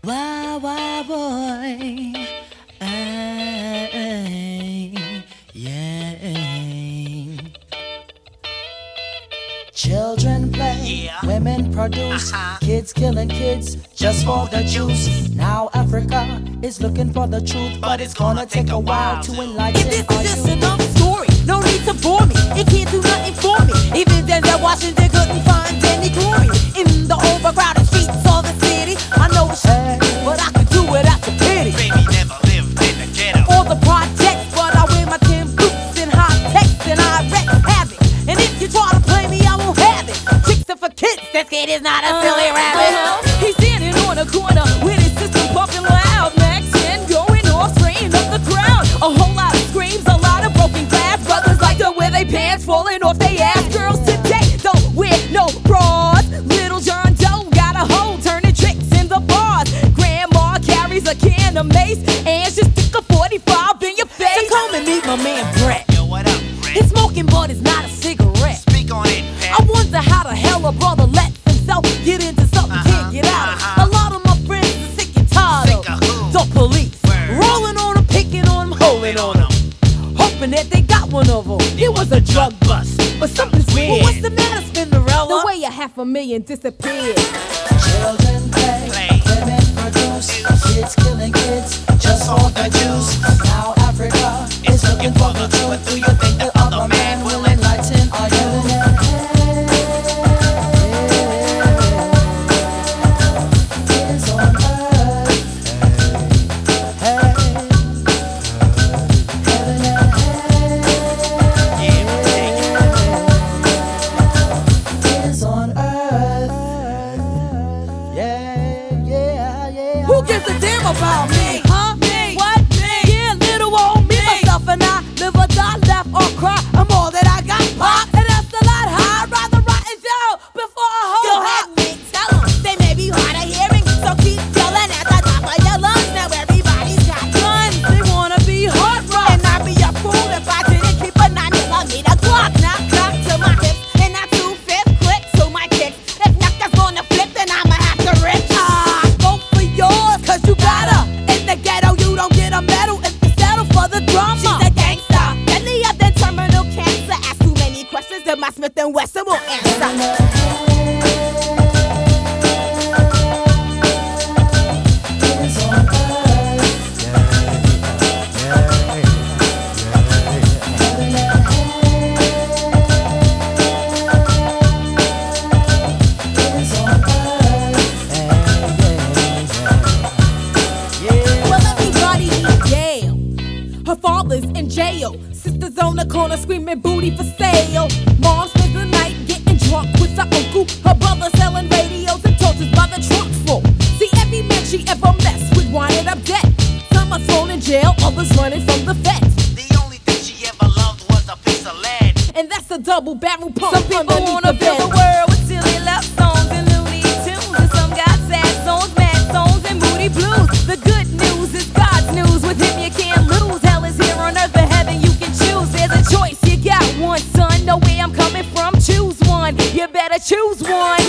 Why, boy? Yeah. Children play, women produce, kids killing kids just for the juice. Now Africa is looking for the truth, but it's gonna take a while to enlighten. If this is just another story, no need to bore me. It can't do nothing for me. Even Denzel Washington couldn't find any glory in the overcrowded streets of the city. I know it's shit, but I could do without your pity. Baby never lived in the ghetto. All the projects, but I wear my tin boots and high techs and I wreck havoc. And if you try to play me, I won't have it. Chicks are for kids, that kid is not a silly rabbit. He's standing on a corner with his system pumping loud. Max 10 going off, spraying up the crowd. A whole lot of screams, a lot of broken glass. Brothers like to wear their pants falling off their ass. Girls today don't wear no bras. Little John Doe got a hoe turning tricks in the bars. Grandma carries a can of mace and she stick a 45 in your face. So come and meet my man Brett. Yo, what up, Brett? He's smoking, but it's not a cigarette. Speak on it, Pat. I wonder how the hell a brother lets himself get into something can't get out of. A lot of my friends are sick and tired Sick of who? the police. Word. Rolling on them, picking on them, holding on them, hoping that they got one of them. It was a drug bust, but something's weird. Well, what's the matter, Spinderella? The way a $500,000 disappeared. Children play, women produce, kids killing kids just for the juice. Now Africa is looking for the truth. Do you think the other man will enlighten? Are you? Is on earth. Is on earth. Yeah. Who gives a damn about me? Huh? Me? What? Me? Yeah, little old me. Myself and I live or die, laugh or cry. I'm all that I got, pop. And that's a lot high. I'd rather rot in jail before I hold. Go ahead, Nick. Tell them they may be hard of hearing, so keep yelling at the top of your lungs. Now everybody's got guns. They wanna be hard rock. And I'd be a fool if I didn't keep a 9mm Glock. Knock, knock to my hips. And I 2/5 click to my kicks. If knockers gonna flip, then I'ma have to rip. Vote for yours, cause you gotta. In the ghetto, you don't get a medal if you settle for the drama. She's a gangster, deadlier than terminal cancer. Ask too many questions, then my Smith & Wesson will answer. Well, everybody need jail. Her father's in jail. Sister's on the corner screaming booty for sale. Mom spends the night getting drunk with her uncle. Her brother selling radios and torches by the trunk full. See, every man she ever messed with winded up dead. Some are thrown in jail, others running from the feds. The only thing she ever loved was a piece of lead. And that's a double barrel pump. Some people wanna fill the world with silly love songs and Looney Tunes, and some got sad songs, mad songs, and moody blues. The good news is God's news. With Him you can't lose. Hell is here on earth, but heaven you can choose. There's a choice, you got one, son. Know where I'm coming from. Choose one. You better choose one.